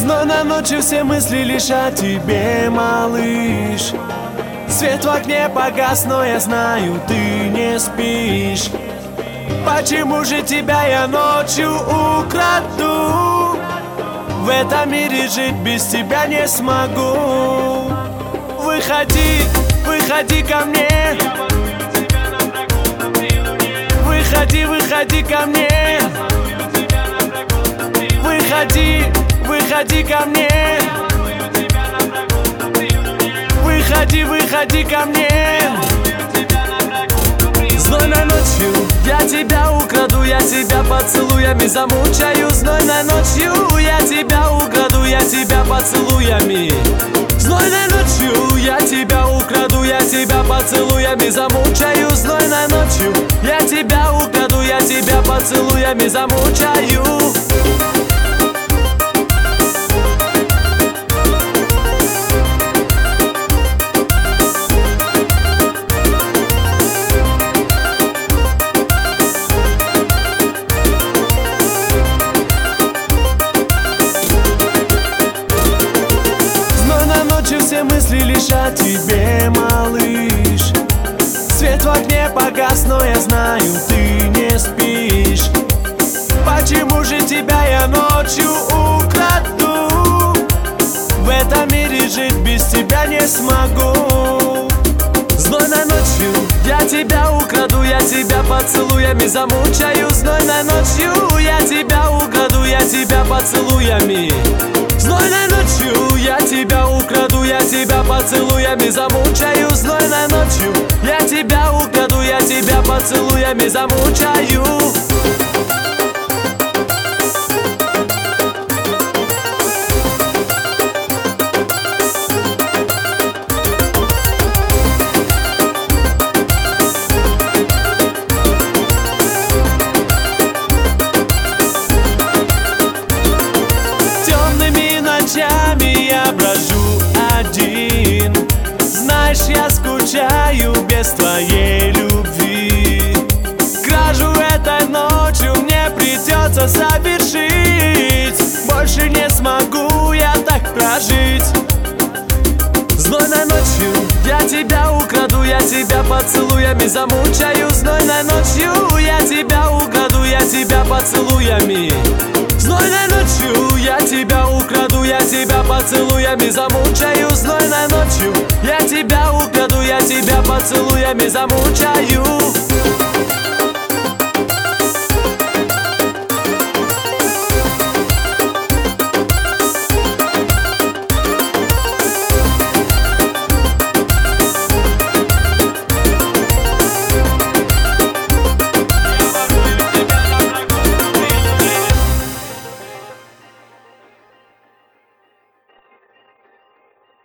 Зной на ночи, все мысли лишь о тебе, малыш. Свет в окне погас, но я знаю, ты не спишь. Почему же тебя я ночью украду? В этом мире жить без тебя не смогу. Выходи, выходи ко мне. Выходи, выходи ко мне. Выходи, выходи ко мне. Выходи, выходи ко мне. Знойной ночью я тебя украду, я тебя поцелуями замучаю. Знойной ночью я тебя украду, я тебя поцелуями. Знойной ночью я тебя украду, я тебя поцелуями замучаю. Знойной ночью я тебя украду, я тебя поцелуями замучаю. Все мысли лишь о тебе, малыш. Свет в окне погас, но я знаю, ты не спишь. Почему же тебя я ночью украду? В этом мире жить без тебя не смогу. Знойной ночью я тебя украду, я тебя поцелуями замучаю. Знойной ночью я тебя украду, я тебя поцелуями. Знойной ночью я тебя украду, я тебя поцелуями замучаю. Знойной ночью я тебя украду, я тебя поцелуями замучаю. Ночами я брожу один. Знаешь, я скучаю без твоей любви. Кражу этой ночью мне придется совершить. Больше не смогу я так прожить. Знойной ночью я тебя украду, я тебя поцелуями замучаю. Знойной ночью я тебя украду, я тебя поцелуями. Знойной ночью я тебя украду, я тебя поцелуями замучаю. Знойной ночью я тебя украду, я тебя поцелуями замучаю.